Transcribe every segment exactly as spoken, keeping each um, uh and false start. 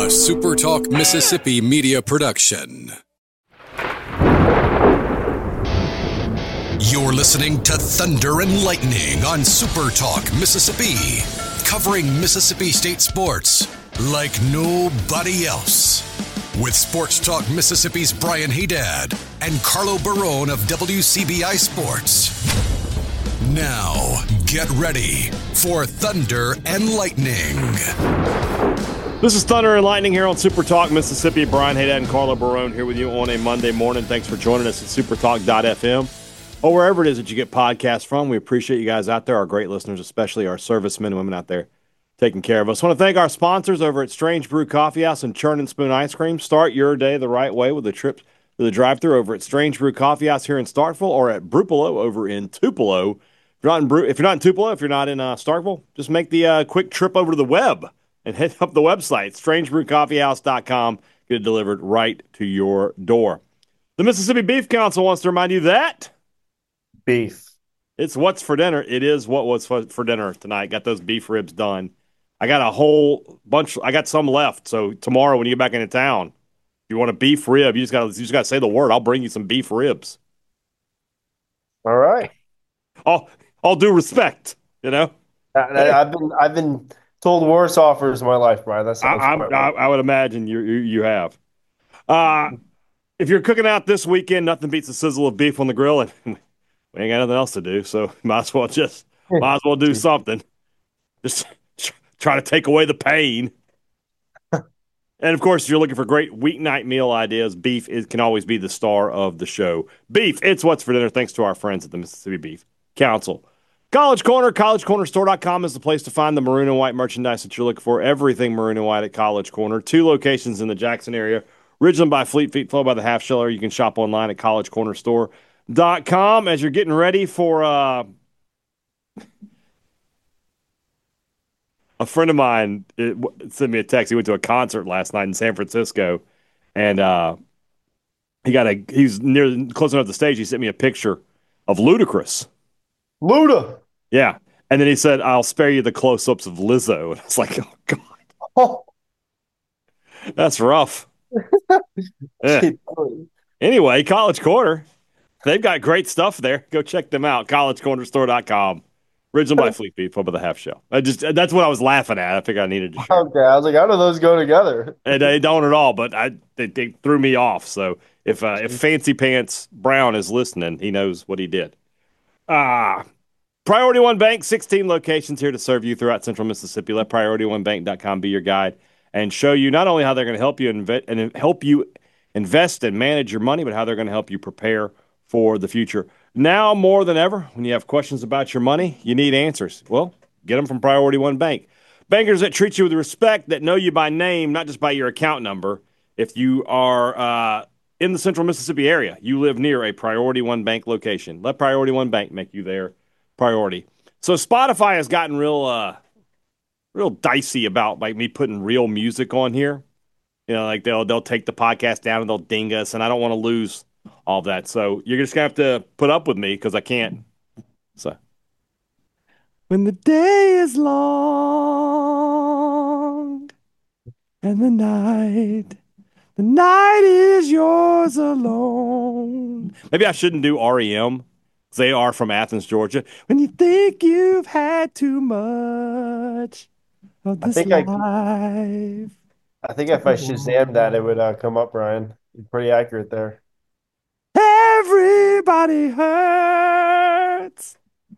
A SuperTalk Mississippi media production. You're listening to Thunder and Lightning on SuperTalk Mississippi, covering Mississippi State sports like nobody else. With Sports Talk Mississippi's Brian Haydad and Carlo Barone of W C B I Sports. Now, get ready for Thunder and Lightning. This is Thunder and Lightning here on Super Talk Mississippi. Brian Haydad and Carlo Barone here with you on a Monday morning. Thanks for joining us at supertalk dot f m or wherever it is that you get podcasts from. We appreciate you guys out there, our great listeners, especially our servicemen and women out there taking care of us. I want to thank our sponsors over at Strange Brew Coffee House and Churn and Spoon Ice Cream. Start your day the right way with a trip to the drive-thru over at Strange Brew Coffee House here in Starkville or at Brupolo over in Tupelo. If you're not in, Bru- if you're not in Tupelo, if you're not in uh, Starkville, just make the uh, quick trip over to the web and hit up the website, strange brew coffee house dot com. Get it delivered right to your door. The Mississippi Beef Council wants to remind you that beef. It's what's for dinner. It is what was for dinner tonight. Got those beef ribs done. I got a whole bunch. I got some left. So tomorrow when you get back into town, if you want a beef rib, you just got you just got to say the word. I'll bring you some beef ribs. All right. All all due respect, you know. I, I've been I've been told worse offers in my life, Brian. That's I, I, I, I would imagine you you, you have. Uh, if you're cooking out this weekend, nothing beats the sizzle of beef on the grill, and we ain't got nothing else to do, so might as well just might as well do something. Just try to take away the pain. And of course, if you're looking for great weeknight meal ideas, beef is, can always be the star of the show. Beef, it's what's for dinner. Thanks to our friends at the Mississippi Beef Council. College Corner, college corner store dot com is the place to find the maroon and white merchandise that you're looking for. Everything maroon and white at College Corner. Two locations in the Jackson area. Ridgeland by Fleet Feet, Flow by the Half Shell, or you can shop online at college corner store dot com. As you're getting ready for uh, a friend of mine it, sent me a text. He went to a concert last night in San Francisco, and uh, he got a he's near close enough to the stage. He sent me a picture of Ludacris. Luda. Yeah. And then he said, I'll spare you the close-ups of Lizzo. And I was like, oh, God. Oh. That's rough. Yeah. Anyway, College Corner. They've got great stuff there. Go check them out. college corner store dot com. Ridgeland by Fleet Feet, up of the Half Shell. I just That's what I was laughing at. I think I needed to share. Okay. I was like, how do those go together? And they don't at all, but I they, they threw me off. So if, uh, if Fancy Pants Brown is listening, he knows what he did. Ah, Priority One Bank, sixteen locations here to serve you throughout Central Mississippi. Let priority one bank dot com be your guide and show you not only how they're going to help you inve- and help you invest and manage your money, but how they're going to help you prepare for the future. Now more than ever, when you have questions about your money, you need answers. Well, get them from Priority One Bank. Bankers that treat you with respect, that know you by name, not just by your account number. If you are uh, in the Central Mississippi area, you live near a Priority One Bank location. Let Priority One Bank make you their priority. So Spotify has gotten real uh, real dicey about like me putting real music on here. You know, like they'll they'll take the podcast down and they'll ding us, and I don't want to lose all that. So you're just going to have to put up with me because I can't. So when the day is long and the night The night is yours alone. Maybe I shouldn't do R E M. They are from Athens, Georgia. When you think you've had too much of this I think life. I, I think if I Shazam that, it would uh, come up, Brian. You're pretty accurate there. Everybody hurts.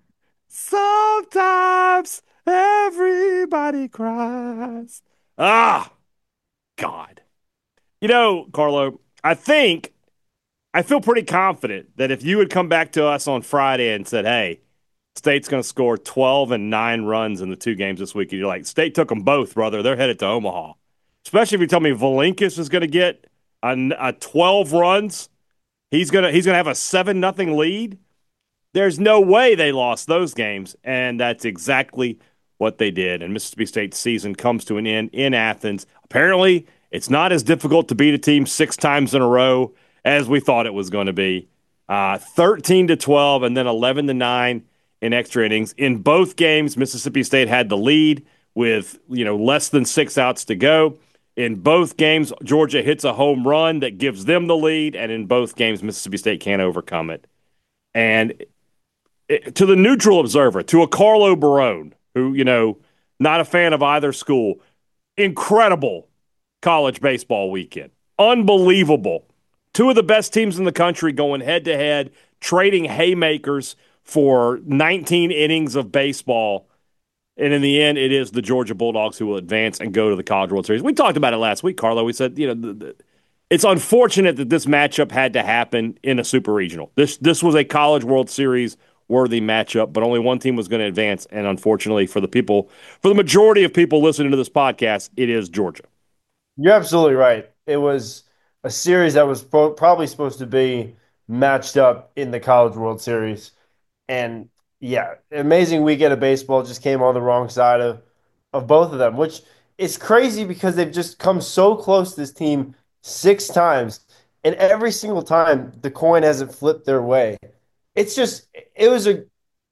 Sometimes everybody cries. Ah, God. You know, Carlo, I think, I feel pretty confident that if you would come back to us on Friday and said, hey, State's going to score twelve and nine runs in the two games this week, and you're like, State took them both, brother. They're headed to Omaha. Especially if you tell me Valinkus is going to get a, a twelve runs. He's going to he's gonna have a seven nothing lead. There's no way they lost those games, and that's exactly what they did. And Mississippi State's season comes to an end in Athens. Apparently, it's not as difficult to beat a team six times in a row as we thought it was going to be. Uh, thirteen to twelve and then eleven to nine in extra innings. In both games, Mississippi State had the lead with, you know, less than six outs to go. In both games, Georgia hits a home run that gives them the lead, and in both games, Mississippi State can't overcome it. And it, to the neutral observer, to a Carlo Barone, who, you know, not a fan of either school, incredible college baseball weekend. Unbelievable. Two of the best teams in the country going head to head, trading haymakers for nineteen innings of baseball. And in the end, it is the Georgia Bulldogs who will advance and go to the College World Series. We talked about it last week, Carlo. We said, you know, the, the, it's unfortunate that this matchup had to happen in a super regional. This this was a College World Series worthy matchup, but only one team was going to advance. And unfortunately, for the people, for the majority of people listening to this podcast, it is Georgia. You're absolutely right. It was a series that was pro- probably supposed to be matched up in the College World Series. And yeah, amazing weekend of baseball, just came on the wrong side of, of both of them, which is crazy because they've just come so close, this team, six times. And every single time the coin hasn't flipped their way. It's just, it was a,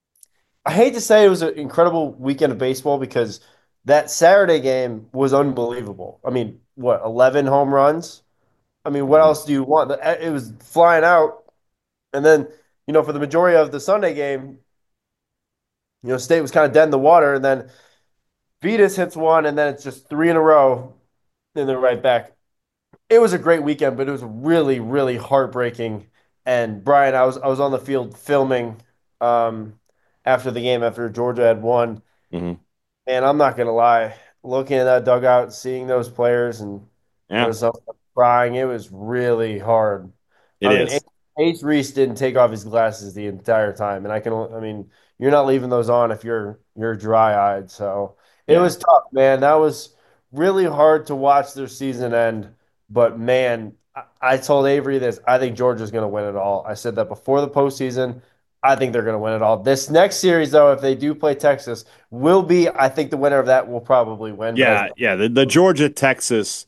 I hate to say it was an incredible weekend of baseball because that Saturday game was unbelievable. I mean, what, eleven home runs? I mean, what else do you want? It was flying out. And then, you know, for the majority of the Sunday game, you know, State was kind of dead in the water. And then Vetus hits one, and then it's just three in a row, and they're right back. It was a great weekend, but it was really, really heartbreaking. And Brian, I was I was on the field filming um, after the game, after Georgia had won. Mm-hmm. And I'm not gonna lie, looking at that dugout, seeing those players, and there Yeah, was some crying. It was really hard. it I mean, is. Ace Reese didn't take off his glasses the entire time, and I can. I mean, you're not leaving those on if you're you're dry-eyed. So it Yeah. was tough, man. That was really hard to watch their season end. But man, I, I told Avery this. I think Georgia's going to win it all. I said that before the postseason. I think they're going to win it all. This next series, though, if they do play Texas, will be. I think the winner of that will probably win. But Yeah, I, yeah. The, the Georgia Texas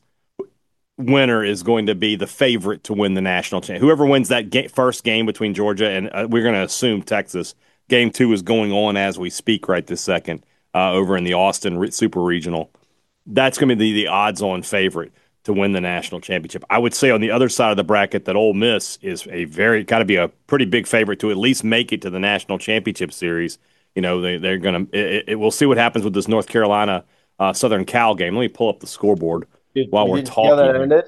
winner is going to be the favorite to win the national championship. Whoever wins that ga- first game between Georgia and uh, we're going to assume Texas. Game two is going on as we speak right this second uh, over in the Austin Re- Super Regional. That's going to be the, the odds-on favorite to win the national championship. I would say on the other side of the bracket that Ole Miss is a very got to be a pretty big favorite to at least make it to the national championship series. You know, they, they're going to. We'll see what happens with this North Carolina uh, Southern Cal game. Let me pull up the scoreboard did, while we we're didn't see how that talking. ended.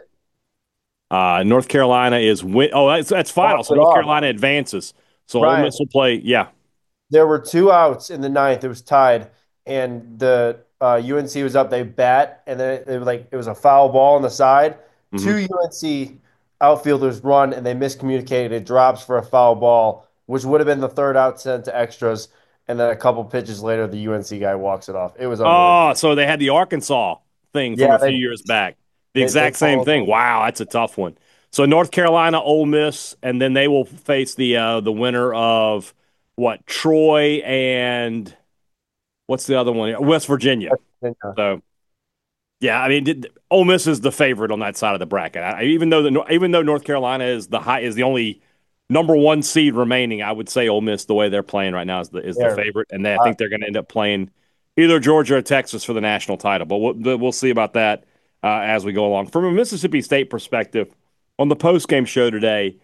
Uh, North Carolina is win. Oh, that's, that's final. Tossed So it North off. Carolina advances. So Ole Brian, Miss will play. Yeah. there were two outs in the ninth. It was tied, and the uh, U N C was up. They bat, and then it, it was like it was a foul ball on the side. Mm-hmm. Two U N C outfielders run, and they miscommunicated. It drops for a foul ball, which would have been the third out sent to extras. And then a couple pitches later, the U N C guy walks it off. It was unbelievable. Oh, so they had the Arkansas thing from Yeah, a few they years back. The they, they exact same followed. thing. Wow, that's a tough one. So North Carolina, Ole Miss, and then they will face the uh, the winner of what Troy and what's the other one? West Virginia. So yeah, I mean, did, Ole Miss is the favorite on that side of the bracket. I, even though the even though North Carolina is the high is the only number one seed remaining, I would say Ole Miss the way they're playing right now is the is the Yeah. favorite, and they, I think they're going to end up playing either Georgia or Texas for the national title. But we'll we'll see about that uh, as we go along. From a Mississippi State perspective, on the post game show today,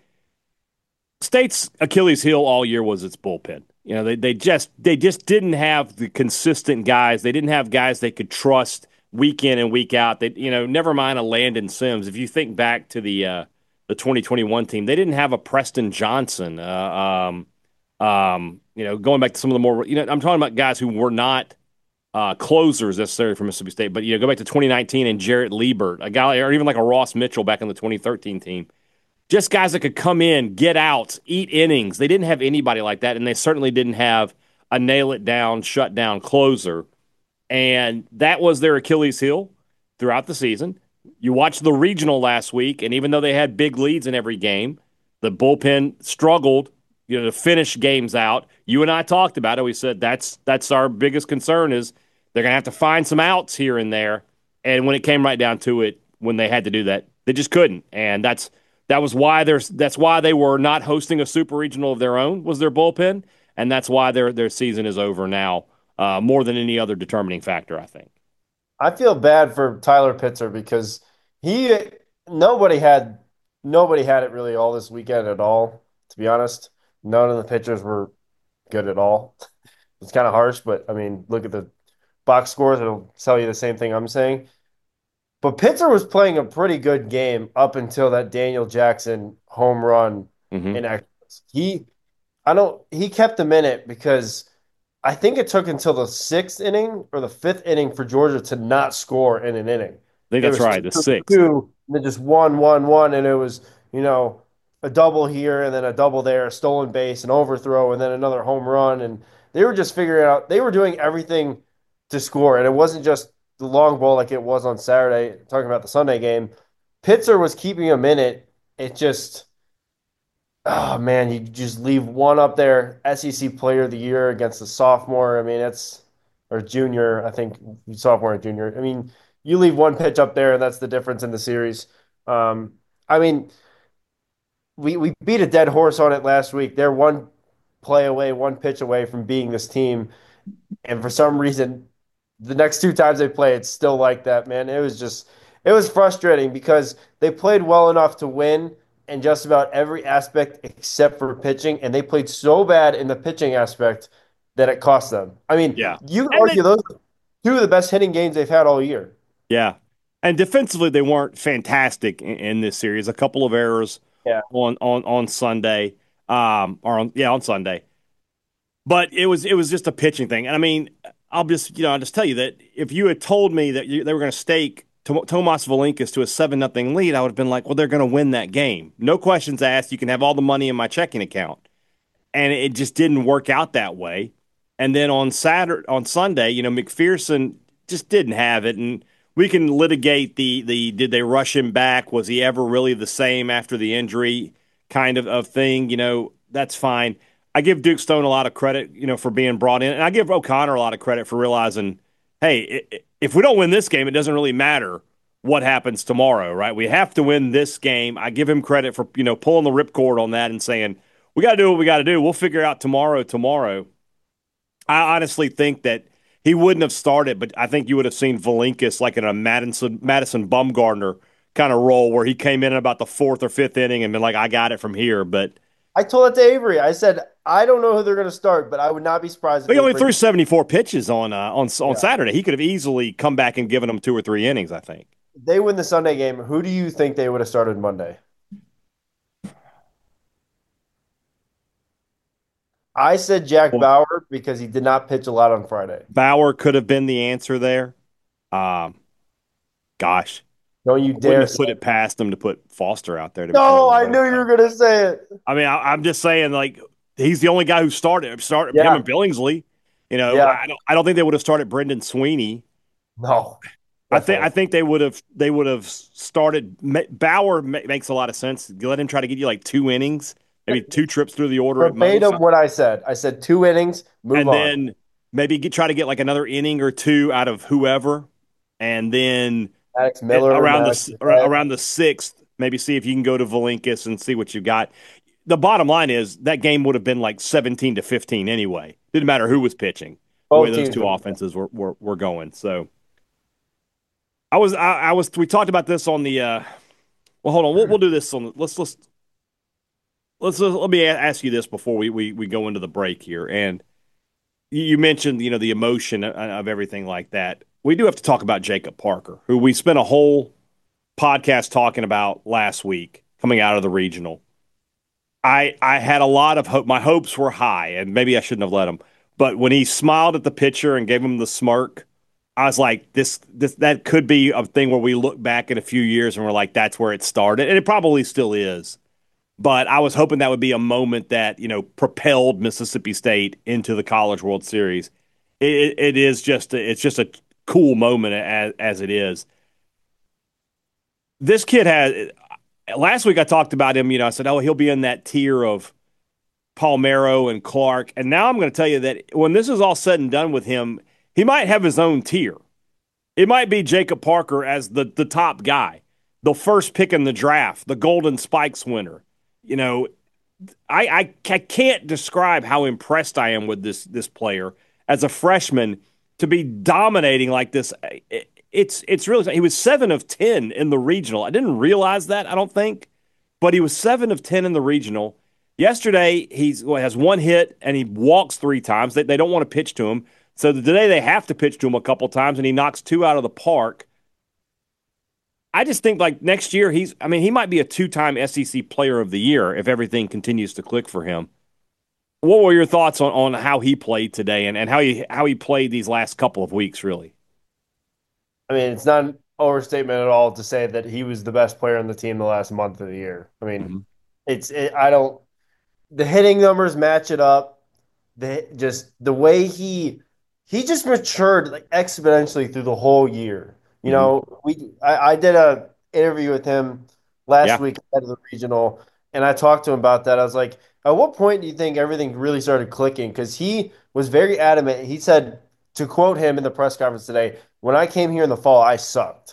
State's Achilles heel all year was its bullpen. You know, they they just they just didn't have the consistent guys. They didn't have guys they could trust week in and week out. They you know, never mind a Landon Sims. If you think back to the uh, the twenty twenty-one team, they didn't have a Preston Johnson. Uh, um, um, you know, going back to some of the more you know, I'm talking about guys who were not uh, closers necessarily for Mississippi State, but you know, go back to twenty nineteen and Jarrett Liebert, a guy, or even like a Ross Mitchell back in the twenty thirteen team. Just guys that could come in, get out, eat innings. They didn't have anybody like that, and they certainly didn't have a nail it down, shut down closer. And that was their Achilles heel throughout the season. You watched the regional last week, and even though they had big leads in every game, the bullpen struggled, you know, to finish games out. You and I talked about it. We said that's that's our biggest concern is they're going to have to find some outs here and there. And when it came right down to it, when they had to do that, they just couldn't. And that's that was why there's that's why they were not hosting a super regional of their own was their bullpen, and that's why their their season is over now. Uh, more than any other determining factor, I think. I feel bad for Tyler Pitzer because he nobody had nobody had it really all this weekend at all, to be honest. None of the pitchers were good at all. It's kind of harsh, but I mean, look at the box scores, it'll tell you the same thing I'm saying. But Pitzer was playing a pretty good game up until that Daniel Jackson home run Mm-hmm. in Expos. He I don't he kept them in it because I think it took until the sixth inning or the fifth inning for Georgia to not score in an inning. I think It that's was right. The two, sixth. two, and then just one, one, one, and it was, you know, a double here and then a double there, a stolen base, an overthrow, and then another home run. And they were just figuring out, they were doing everything to score. And it wasn't just the long ball like it was on Saturday, talking about the Sunday game. Pitzer was keeping them in it. It just, oh man, you just leave one up there, S E C Player of the Year against a sophomore. I mean, it's or junior, I think sophomore and junior. I mean, you leave one pitch up there, and that's the difference in the series. Um, I mean, we we beat a dead horse on it last week. They're one play away, one pitch away from being this team, and for some reason, the next two times they play, it's still like that, man. It was just, it was frustrating because they played well enough to win in just about every aspect except for pitching, and they played so bad in the pitching aspect that it cost them. I mean, Yeah. you can And argue they, those are two of the best hitting games they've had all year. yeah. And defensively, they weren't fantastic in, in this series. A couple of errors Yeah. on on on Sunday, um, or on yeah on Sunday. But it was it was just a pitching thing. And I mean, I'll just you know I'll just tell you that if you had told me that you, they were going to stake Tom- Tomas Valinkas to a seven nothing lead, I would have been like, well, they're going to win that game. No questions asked. You can have all the money in my checking account. And it just didn't work out that way. And then on Saturday, on Sunday, you know, McPherson just didn't have it, and we can litigate the the did they rush him back? Was he ever really the same after the injury kind of of thing? You know, that's fine. I give Duke Stone a lot of credit, you know, for being brought in, and I give O'Connor a lot of credit for realizing, hey, if we don't win this game, it doesn't really matter what happens tomorrow, right? We have to win this game. I give him credit for you know pulling the ripcord on that and saying we got to do what we got to do. We'll figure out tomorrow. Tomorrow, I honestly think that he wouldn't have started, but I think you would have seen Valinkas like in a Madison Madison Bumgarner kind of role where he came in about the fourth or fifth inning and been like, "I got it from here." But I told it to Avery. I said, I don't know who they're going to start, but I would not be surprised if he they only bring. threw seventy-four pitches on uh, on on Yeah. Saturday. He could have easily come back and given them two or three innings. I think. If they win the Sunday game, who do you think they would have started Monday? I said Jack Well, Bauer because he did not pitch a lot on Friday. Bauer could have been the answer there. Um, gosh, Don't you I wouldn't dare have say put it. it past them to put Foster out there. To be No, I totally knew honest. you were going to say it. I mean, I, I'm just saying, like he's the only guy who started. Started him Yeah. and Billingsley. You know, Yeah. I don't. I don't think they would have started Brendan Sweeney. No, I think. I definitely. think they would have. They would have started. Bauer ma- makes a lot of sense. You let him try to get you like two innings, maybe two trips through the order at most, Verbatim what I said. I said two innings, move and on. then maybe get, try to get like another inning or two out of whoever, and then Maddox it, Miller, around Maddox the Head. around the sixth, maybe see if you can go to Valinkas and see what you got. The bottom line is that game would have been like seventeen to fifteen anyway. Didn't matter who was pitching. The way Both those teams two were. offenses were were, were going. So I was I, I was we talked about this on the. Uh, well, hold on. We'll, we'll do this on. Let's let's let's let me ask you this before we we we go into the break here. And you mentioned you know the emotion of, of everything like that. We do have to talk about Jacob Parker, who we spent a whole podcast talking about last week coming out of the regional. I I had a lot of hope. My hopes were high, and maybe I shouldn't have let him. But when he smiled at the pitcher and gave him the smirk, I was like, this this that could be a thing where we look back in a few years and we're like, that's where it started, and it probably still is. But I was hoping that would be a moment that you know propelled Mississippi State into the College World Series. It, it is just a, it's just a cool moment as as it is. This kid has. Last week I talked about him. You know, I said, oh, he'll be in that tier of Palmero and Clark. And now I'm going to tell you that when this is all said and done with him, he might have his own tier. It might be Jacob Parker as the the top guy, the first pick in the draft, the Golden Spikes winner. You know, I, I, I can't describe how impressed I am with this this player as a freshman to be dominating like this. it's it's really he was seven of ten in the regional. I didn't realize that, I don't think, but he was seven of ten in the regional. Yesterday, he's well, has one hit and he walks three times. They, they don't want to pitch to him. So today they have to pitch to him a couple times, and he knocks two out of the park. I just think like next year he's I mean, he might be a two-time S E C player of the year if everything continues to click for him. What were your thoughts on, on how he played today and, and how he how he played these last couple of weeks, really? I mean, it's not an overstatement at all to say that he was the best player on the team the last month of the year. I mean, Mm-hmm. it's it, I don't the hitting numbers match it up. The just the way he he just matured like exponentially through the whole year. You Mm-hmm. know, we I, I did a interview with him last Yeah. week ahead of the regional, and I talked to him about that. I was like, at what point do you think everything really started clicking? Because he was very adamant. He said, to quote him in the press conference today, when I came here in the fall, I sucked.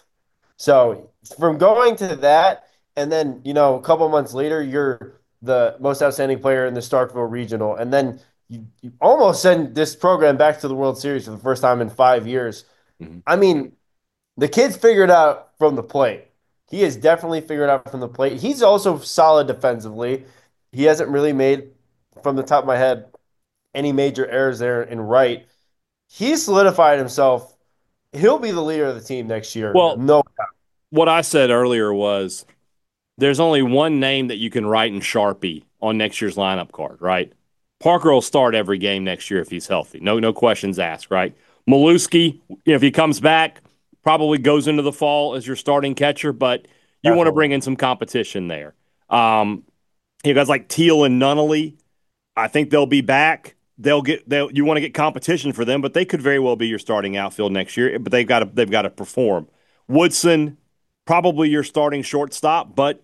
So from going to that, and then you know, a couple months later, you're the most outstanding player in the Starkville Regional, and then you, you almost send this program back to the World Series for the first time in five years. Mm-hmm. I mean, the kid's figured out from the plate. He has definitely figured out from the plate. He's also solid defensively. He hasn't really made, from the top of my head, any major errors there in right. He's solidified himself. He'll be the leader of the team next year. Well, No. what I said earlier was there's only one name that you can write in Sharpie on next year's lineup card, right? Parker will start every game next year if he's healthy. No, no questions asked, right? Maluski, you know, if he comes back, probably goes into the fall as your starting catcher, but you want to Definitely. bring in some competition there. Um, you guys like Teal and Nunnally, I think they'll be back. They'll get they'll you want to get competition for them, but they could very well be your starting outfield next year. But they've got to they've got to perform. Woodson, probably your starting shortstop, but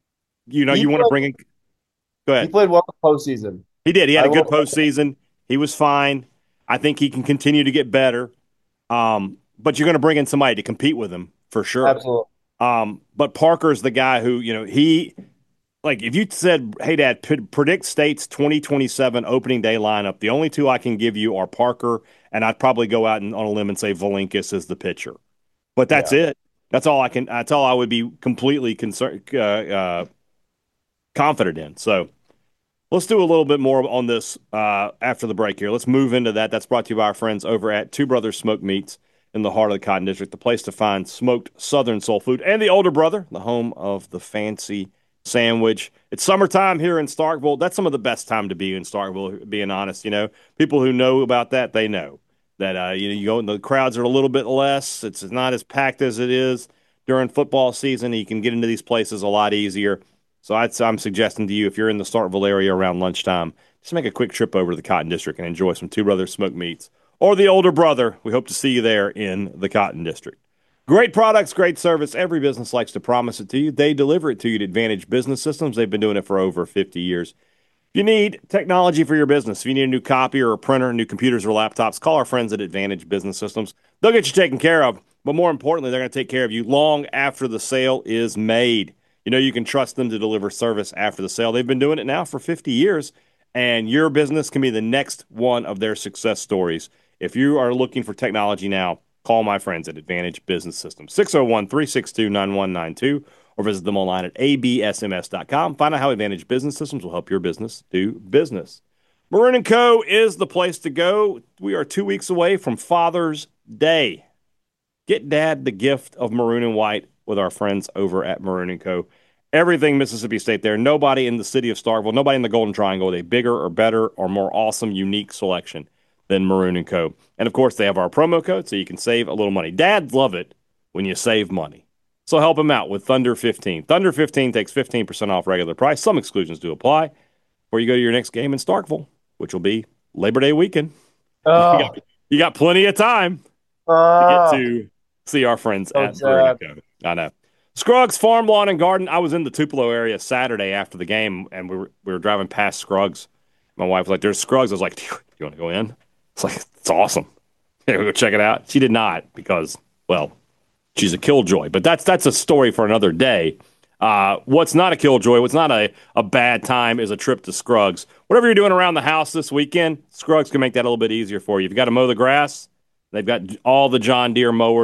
you know He you want to played, bring in. Go he ahead. played well in the postseason. He did. He had I a good will. postseason. He was fine. I think he can continue to get better. Um, but you're going to bring in somebody to compete with him for sure. Absolutely. Um, but Parker's the guy who you know he like if you said, "Hey, Dad, p- predict State's twenty twenty-seven opening day lineup," the only two I can give you are Parker, and I'd probably go out and, on a limb and say Valinkus is the pitcher. But that's Yeah. it. That's all I can. That's all I would be completely concerned, uh, uh, confident in. So let's do a little bit more on this uh, after the break here. Let's move into that. That's brought to you by our friends over at Two Brothers Smoked Meats in the heart of the Cotton District, the place to find smoked Southern soul food, and the Older Brother, the home of the fancy sandwich. It's summertime here in Starkville. That's some of the best time to be in Starkville, being honest. You know, people who know about that, they know that uh, you know you go and the crowds are a little bit less. It's not as packed as it is during football season. You can get into these places a lot easier. So I'd, I'm suggesting to you, if you're in the Starkville area around lunchtime, just make a quick trip over to the Cotton District and enjoy some Two Brothers Smoked Meats or the Older Brother. We hope to see you there in the Cotton District. Great products, great service. Every business likes to promise it to you. They deliver it to you at Advantage Business Systems. They've been doing it for over fifty years. If you need technology for your business, if you need a new copier or a printer, new computers or laptops, call our friends at Advantage Business Systems. They'll get you taken care of, but more importantly, they're going to take care of you long after the sale is made. You know, you can trust them to deliver service after the sale. They've been doing it now for fifty years, and your business can be the next one of their success stories. If you are looking for technology now, call my friends at Advantage Business Systems, six oh one, three six two, nine one nine two, or visit them online at a b s m s dot com. Find out how Advantage Business Systems will help your business do business. Maroon and Co. is the place to go. We are two weeks away from Father's Day. Get Dad the gift of maroon and white with our friends over at Maroon and Co. Everything Mississippi State there. Nobody in the city of Starkville, nobody in the Golden Triangle with a bigger or better or more awesome, unique selection than Maroon and Co. And of course, they have our promo code so you can save a little money. Dads love it when you save money. So help them out with Thunder fifteen. Thunder fifteen takes fifteen percent off regular price. Some exclusions do apply. Before you go to your next game in Starkville, which will be Labor Day weekend. You Oh, got, you got plenty of time to get oh, to see our friends so at Maroon sad. and Co. I know. Scruggs Farm Lawn and Garden. I was in the Tupelo area Saturday after the game, and we were we were driving past Scruggs. My wife was like, "There's Scruggs." I was like, "Do you want to go in?" It's like, "It's awesome. Yeah, we go check it out." She did not because, well, she's a killjoy. But that's that's a story for another day. Uh, what's not a killjoy, what's not a, a bad time is a trip to Scruggs. Whatever you're doing around the house this weekend, Scruggs can make that a little bit easier for you. If you've got to mow the grass, they've got all the John Deere mowers.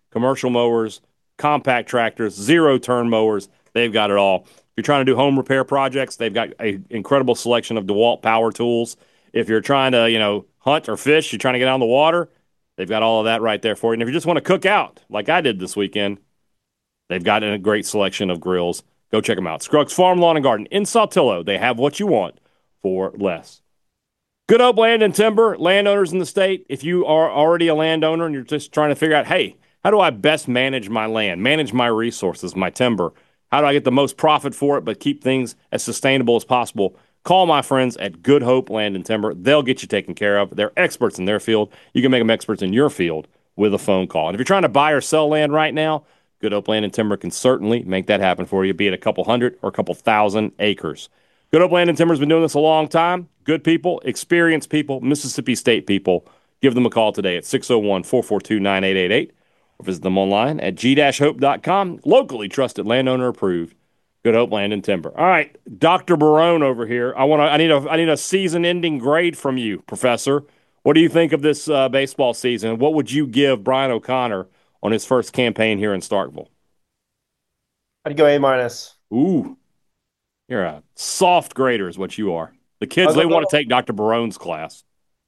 commercial mowers, compact tractors, zero-turn mowers. They've got it all. If you're trying to do home repair projects, they've got an incredible selection of DeWalt power tools. If you're trying to, you know, hunt or fish, you're trying to get out on the water, they've got all of that right there for you. And if you just want to cook out, like I did this weekend, they've got a great selection of grills. Go check them out. Scruggs Farm, Lawn and Garden in Saltillo. They have what you want for less. Good Hope Land and Timber, landowners in the state. If you are already a landowner and you're just trying to figure out, hey, how do I best manage my land, manage my resources, my timber? How do I get the most profit for it, but keep things as sustainable as possible? Call my friends at Good Hope Land and Timber. They'll get you taken care of. They're experts in their field. You can make them experts in your field with a phone call. And if you're trying to buy or sell land right now, Good Hope Land and Timber can certainly make that happen for you, be it a couple hundred or a couple thousand acres. Good Hope Land and Timber has been doing this a long time. Good people, experienced people, Mississippi State people. Give them a call today at six oh one, four four two, nine eight eight eight or visit them online at g dash hope dot com. Locally trusted, landowner approved. Good Hope Land and Timber. All right, Doctor Barone over here. I want to. I need a. I need a season-ending grade from you, Professor. What do you think of this uh, baseball season? What would you give Brian O'Connor on his first campaign here in Starkville? I'd go A minus. Ooh, you're a soft grader, is what you are. The kids they want to take Doctor Barone's class.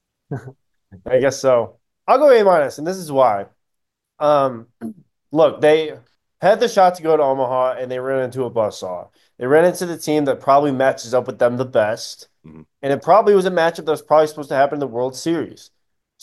I guess so. I'll go A minus, and this is why. Um, look, they had the shot to go to Omaha, and they ran into a buzzsaw. They ran into the team that probably matches up with them the best, mm-hmm. and it probably was a matchup that was probably supposed to happen in the World Series.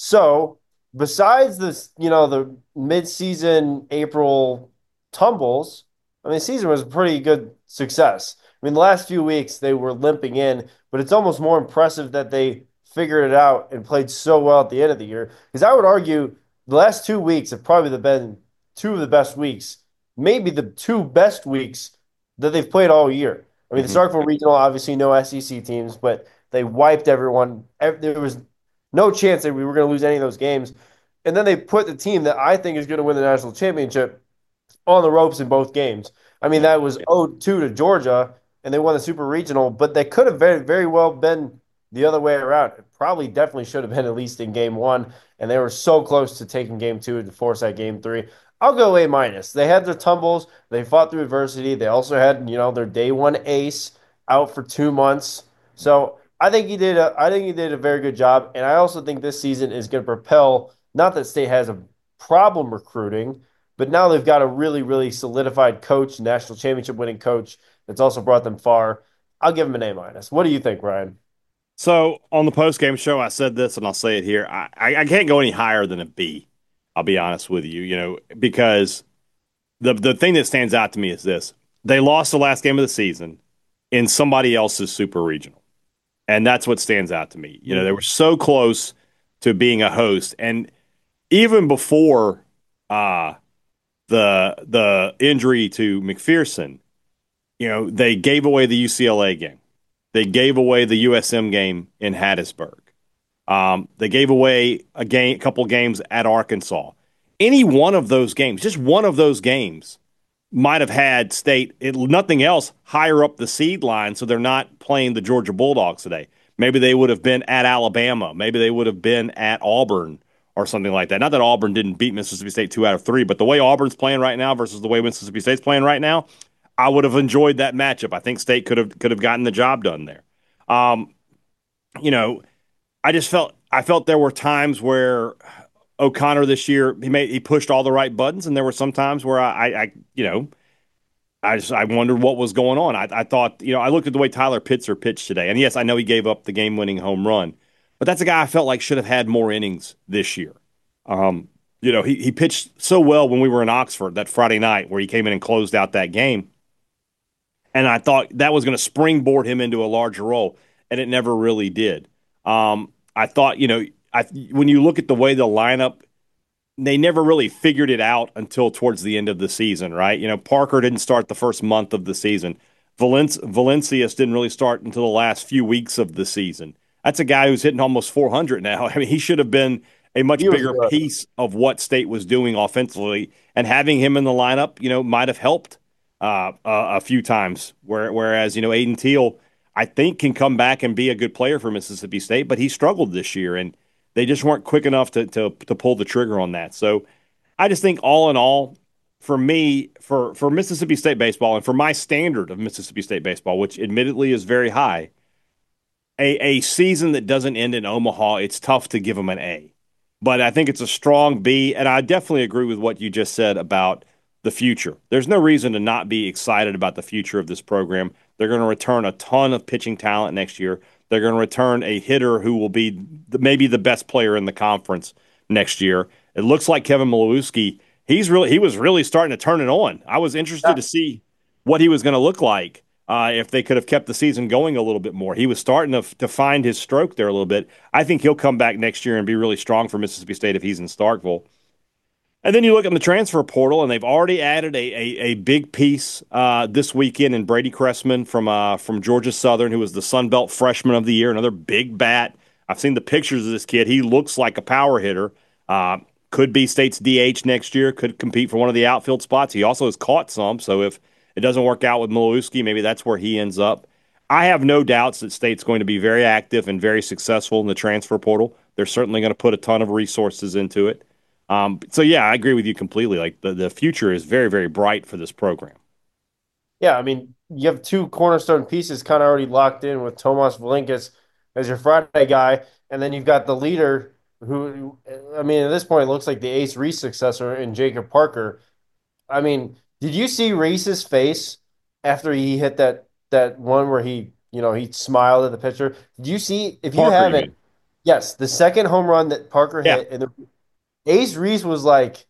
So, besides this, you know, the mid-season April tumbles, I mean, the season was a pretty good success. I mean, the last few weeks they were limping in, but it's almost more impressive that they figured it out and played so well at the end of the year. Because I would argue the last two weeks have probably been two of the best weeks, maybe the two best weeks that they've played all year. I mean, mm-hmm. the Starkville Regional, obviously no S E C teams, but they wiped everyone. There was no chance that we were going to lose any of those games. And then they put the team that I think is going to win the national championship on the ropes in both games. I mean, that was oh two to Georgia, and they won the Super Regional, but they could have very, very well been the other way around. It probably definitely should have been at least in game one, and they were so close to taking game two to force that game three. I'll go A minus. They had their tumbles. They fought through adversity. They also had, you know, their day one ace out for two months. So I think he did a, I think he did a very good job, and I also think this season is going to propel. Not that State has a problem recruiting, but now they've got a really, really solidified coach, national championship winning coach that's also brought them far. I'll give him an A minus. What do you think, Ryan? So on the post-game show, I said this, and I'll say it here. I, I, I can't go any higher than a B. I'll be honest with you, you know, because the the thing that stands out to me is this. They lost the last game of the season in somebody else's super regional. And that's what stands out to me. You know, they were so close to being a host. And even before uh, the the injury to McPherson, you know, they gave away the U C L A game. They gave away the U S M game in Hattiesburg. Um, they gave away a game, a couple games at Arkansas. Any one of those games, just one of those games, might have had State, it, nothing else, higher up the seed line, so they're not playing the Georgia Bulldogs today. Maybe they would have been at Alabama. Maybe they would have been at Auburn or something like that. Not that Auburn didn't beat Mississippi State two out of three, but the way Auburn's playing right now versus the way Mississippi State's playing right now, I would have enjoyed that matchup. I think State could have could have gotten the job done there. Um, you know, I just felt I felt there were times where O'Connor this year he made he pushed all the right buttons, and there were some times where I, I, I you know, I just I wondered what was going on. I, I thought you know I looked at the way Tyler Pitzer pitched today, and yes, I know he gave up the game-winning home run, but that's a guy I felt like should have had more innings this year. Um, you know, he he pitched so well when we were in Oxford that Friday night where he came in and closed out that game. And I thought that was going to springboard him into a larger role, and it never really did. Um, I thought, you know, I, when you look at the way the lineup, they never really figured it out until towards the end of the season, right? You know, Parker didn't start the first month of the season. Valenci- Valencius didn't really start until the last few weeks of the season. That's a guy who's hitting almost four hundred now. I mean, he should have been a much bigger piece of what State was doing offensively, and having him in the lineup, you know, might have helped. Uh, uh, a few times, where, whereas, you know, Aiden Teal, I think, can come back and be a good player for Mississippi State, but he struggled this year, and they just weren't quick enough to to, to pull the trigger on that. So I just think all in all, for me, for for Mississippi State baseball, and for my standard of Mississippi State baseball, which admittedly is very high, a a season that doesn't end in Omaha, it's tough to give them an A. But I think it's a strong B, and I definitely agree with what you just said about the future. There's no reason to not be excited about the future of this program. They're going to return a ton of pitching talent next year. They're going to return a hitter who will be the, maybe the best player in the conference next year. It looks like Kevin Milewski, he's really he was really starting to turn it on. I was interested to see what he was going to look like uh, if they could have kept the season going a little bit more. He was starting to, to find his stroke there a little bit. I think he'll come back next year and be really strong for Mississippi State if he's in Starkville. And then you look at the transfer portal, and they've already added a a, a big piece uh, this weekend in Brady Cressman from uh, from Georgia Southern, who was the Sun Belt Freshman of the Year, another big bat. I've seen the pictures of this kid. He looks like a power hitter. Uh, could be State's D H next year. Could compete for one of the outfield spots. He also has caught some, so if it doesn't work out with Milewski, maybe that's where he ends up. I have no doubts that State's going to be very active and very successful in the transfer portal. They're certainly going to put a ton of resources into it. Um, so yeah, I agree with you completely. Like the, the future is very, very bright for this program. Yeah, I mean, you have two cornerstone pieces kind of already locked in with Tomas Valinkis as your Friday guy, and then you've got the leader who, I mean, at this point, it looks like the Ace Reese successor in Jacob Parker. I mean, did you see Reese's face after he hit that that one where he, you know, he smiled at the pitcher? Did you see, if you Parker, you haven't, mean? yes, the second home run that Parker Yeah, hit, and the, Ace Reese was like,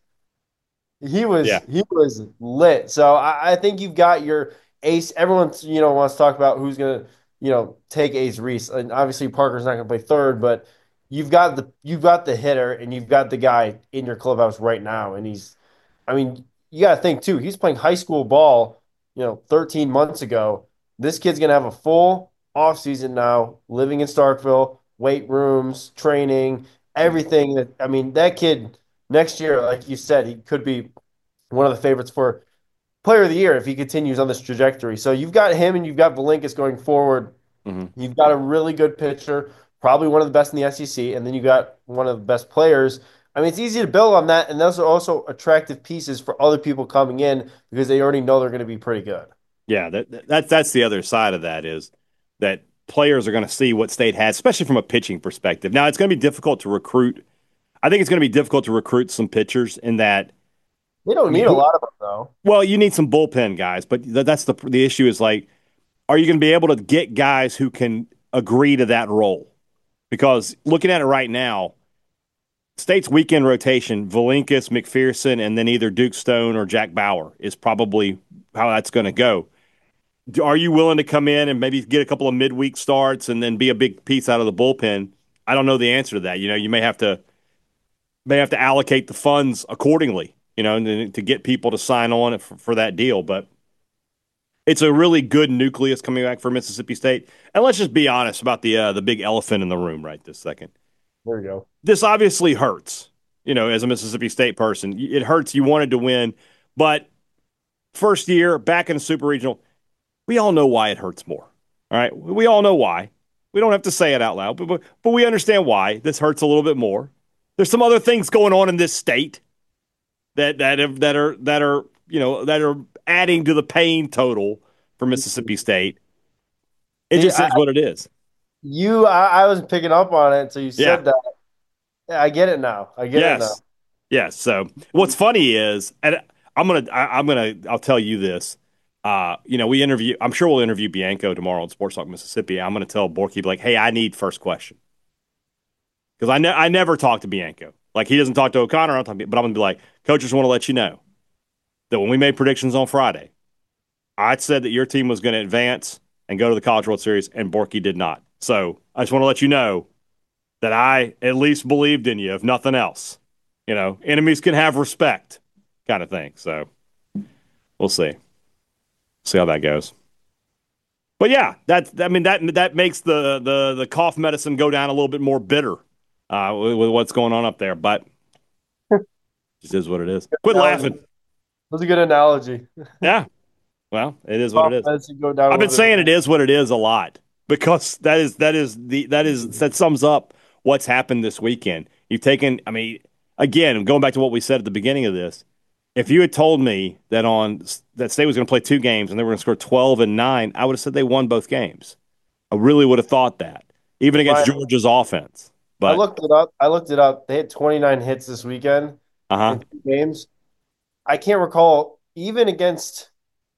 he was yeah, he was lit. So I, I think you've got your ace. Everyone, you know, wants to talk about who's gonna, you know, take Ace Reese. And obviously Parker's not gonna play third, but you've got the you've got the hitter and you've got the guy in your clubhouse right now. And he's I mean, you gotta think too, he's playing high school ball, you know, thirteen months ago. This kid's gonna have a full offseason now, living in Starkville, weight rooms, training, everything that I mean, that kid next year, like you said, he could be one of the favorites for player of the year if he continues on this trajectory. So you've got him and you've got Valinkis going forward. hmm You've got a really good pitcher, probably one of the best in the S E C, and then you got one of the best players. I mean, it's easy to build on that, and those are also attractive pieces for other people coming in because they already know they're going to be pretty good. yeah. That, that that's the other side of that is that players are going to see what State has, especially from a pitching perspective. Now it's going to be difficult to recruit. I think it's going to be difficult to recruit some pitchers in that. They don't need a You, lot of them, though. well, you need some bullpen guys, but th- that's the the issue is like, are you going to be able to get guys who can agree to that role? Because looking at it right now, State's weekend rotation, Valinkis, McPherson, and then either Duke Stone or Jack Bauer is probably how that's going to go. Are you willing to come in and maybe get a couple of midweek starts and then be a big piece out of the bullpen? I don't know the answer to that. You know, you may have to may have to allocate the funds accordingly, you know, to get people to sign on for, for that deal. But it's a really good nucleus coming back for Mississippi State. And let's just be honest about the uh, the big elephant in the room right this second. There you go. This obviously hurts, you know, as a Mississippi State person. It hurts. You wanted to win, but first year back in the Super Regional, we all know why it hurts more. All right, we all know why. We don't have to say it out loud, but but, but we understand why this hurts a little bit more. There's some other things going on in this state that that have, that are that are you know that are adding to the pain total for Mississippi State. It See, just I, is what it is. you, I, I wasn't picking up on it until you Yeah. said that. Yeah, I get it now. I get it now. Yes. Yes. So what's funny is, and I'm gonna, I, I'm gonna, I'll tell you this. Uh, you know, we interview. I'm sure we'll interview Bianco tomorrow on Sports Talk Mississippi. I'm gonna tell Borky like, hey, I need first question because I ne- I never talk to Bianco. Like he doesn't talk to O'Connor. I'm talking, but I'm gonna be like, coaches want to let you know that when we made predictions on Friday, I said that your team was going to advance and go to the College World Series, and Borky did not. So I just want to let you know that I at least believed in you, if nothing else. You know, enemies can have respect, kind of thing. So we'll see, see how that goes. But yeah, that I mean that that makes the the the cough medicine go down a little bit more bitter uh, with, with what's going on up there. But it just is what it is. Quit Analogy. laughing. That's a good analogy. Yeah, well, it is what it is. Let's go down a I've been little saying bit. it is what it is a lot because that is that is the that is that sums up what's happened this weekend. You've taken, I mean, again, going back to what we said at the beginning of this, if you had told me that on that State was going to play two games and they were going to score twelve and nine, I would have said they won both games. I really would have thought that, even against Right. Georgia's offense. I But looked it up. I looked it up. They had twenty-nine hits this weekend uh-huh. in two games. I can't recall even against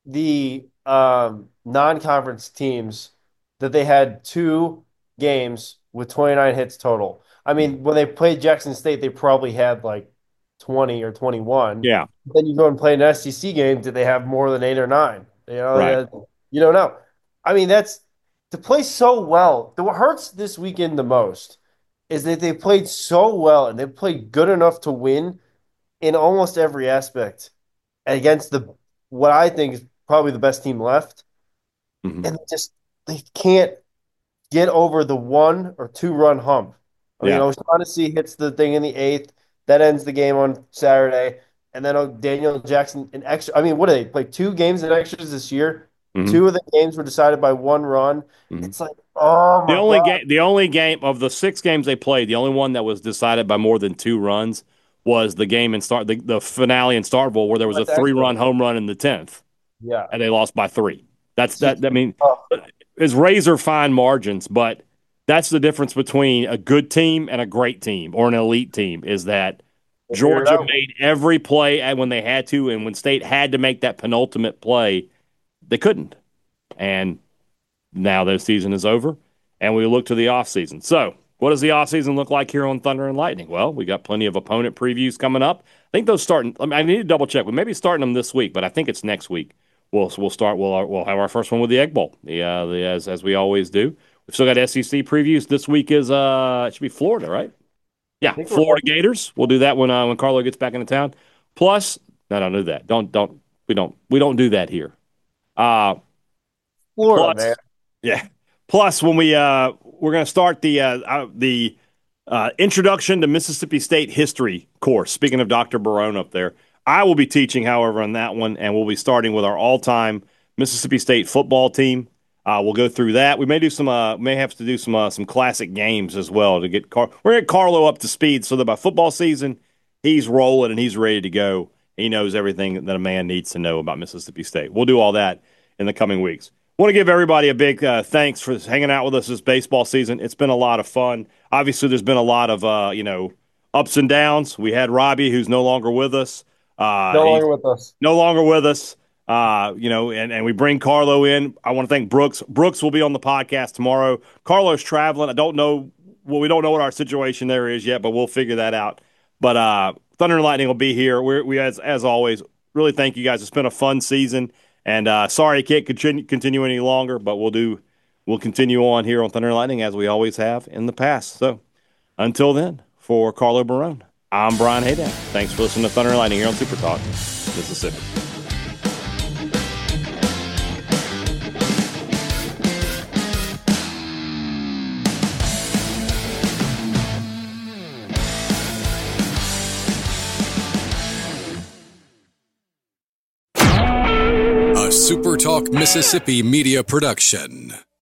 the um, non-conference teams that they had two games with twenty-nine hits total. I mean, when they played Jackson State, they probably had like twenty or twenty-one. Yeah, Then you go and play an S E C game, did they have more than eight or nine? You know, right. that- you don't know. I mean, that's to play so well. What hurts this weekend the most is that they played so well and they played good enough to win in almost every aspect against the what I think is probably the best team left, Mhm. and just they can't get over the one or two run hump. You Yeah. know, Shaughnessy hits the thing in the eighth, that ends the game on Saturday, and then oh, Daniel Jackson in extra. I mean, what did they play? Two games in extras this year. Mhm. Two of the games were decided by one run. Mhm. It's like, oh The my only God. game, the only game of the six games they played, the only one that was decided by more than two runs was the game in start the, the finale in Starkville where there was a That's three run extra. home run in the tenth Yeah. and they lost by three. That's See, that. I mean, oh, it's razor fine margins, but that's the difference between a good team and a great team or an elite team is that they figured it Georgia out. made every play and when they had to, and when State had to make that penultimate play, they couldn't. And now their season is over, and we look to the offseason. So, what does the offseason look like here on Thunder and Lightning? Well, we got plenty of opponent previews coming up. I think those starting. I, mean, I need to double check. We may be starting them this week, but I think it's next week. We'll we'll start. We'll we'll have our first one with the Egg Bowl. The, uh, the as as we always do. We've still got S E C previews. This week is uh it should be Florida, right? I Yeah, think we're Florida Gators. We'll do that when uh, when Carlo gets back into town. Plus, no, don't do that. Don't don't we don't we don't do that here. Uh Florida, man. plus, yeah. Plus, when we uh, we're going to start the uh, uh, the uh, introduction to Mississippi State history course. Speaking of Doctor Barone up there, I will be teaching, however, on that one, and we'll be starting with our all-time Mississippi State football team. Uh, we'll go through that. We may do some, uh, may have to do some uh, some classic games as well to get Car- we're gonna get Carlo up to speed so that by football season he's rolling and he's ready to go. He knows everything that a man needs to know about Mississippi State. We'll do all that in the coming weeks. Want to give everybody a big uh, thanks for hanging out with us this baseball season. It's been a lot of fun. Obviously, there's been a lot of uh, you know ups and downs. We had Robbie, who's no longer with us. Uh, No he's longer with us. no longer with us. Uh, you know, and, and we bring Carlo in. I want to thank Brooks. Brooks will be on the podcast tomorrow. Carlo's traveling. I don't know. Well, we don't know what our situation there is yet, but we'll figure that out. But uh, Thunder and Lightning will be here. We're, we, as as always, really thank you guys. It's been a fun season. And uh, sorry I can't continue, continue any longer, but we'll do we'll continue on here on Thunder and Lightning as we always have in the past. So until then, for Carlo Barone, I'm Brian Hayden. Thanks for listening to Thunder and Lightning here on Super Talk, Mississippi. A Super Talk Mississippi media production.